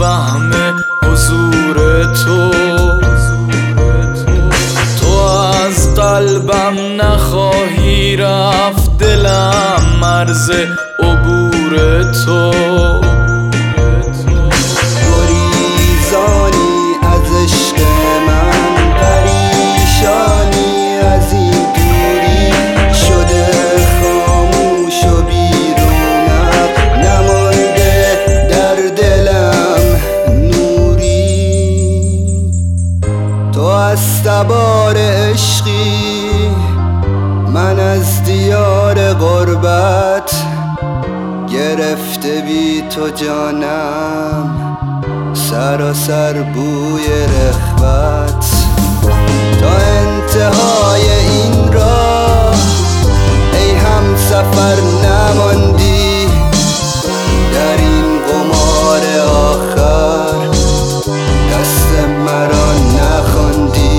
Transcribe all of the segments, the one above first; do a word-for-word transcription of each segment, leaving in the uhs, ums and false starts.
وهم حضور تو. تو از قلبم نخواهی رفت، دلم مرز عبور تو. گریزانی از عشق من، پریشانی از این دوری شده خاموش و بیرونم، نمانده در دلم نوری. تو از تبار عشقی، من از دیار غربت، گرفته بی تو جانم سراسر بوی رغبت. تا انتهای این راه ای هم سفر نماندی، در این قمار آخر دست مرا نخواندی.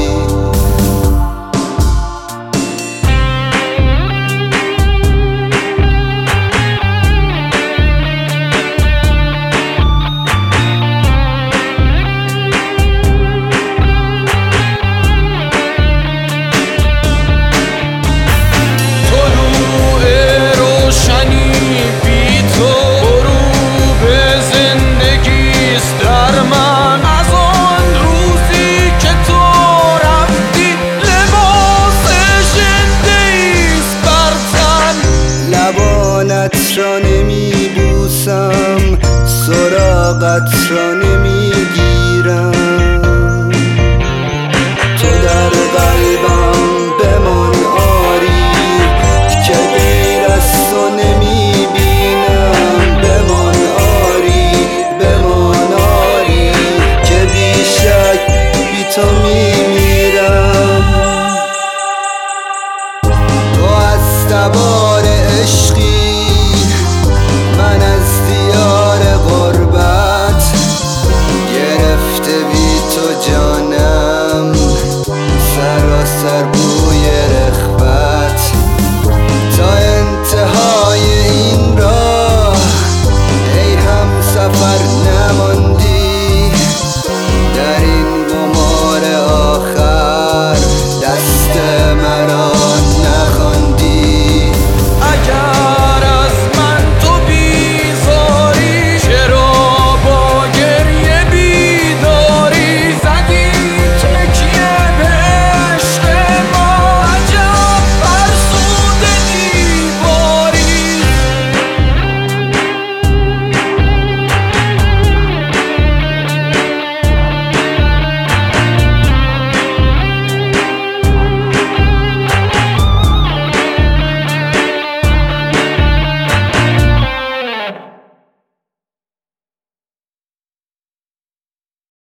لبانت را نمی بوسم، سراغت را نمی گیرم. تو در قلبم بمان آری، که غیر از تو نمی بینم. بمان آری، بمان آری، که بی شک بی تو می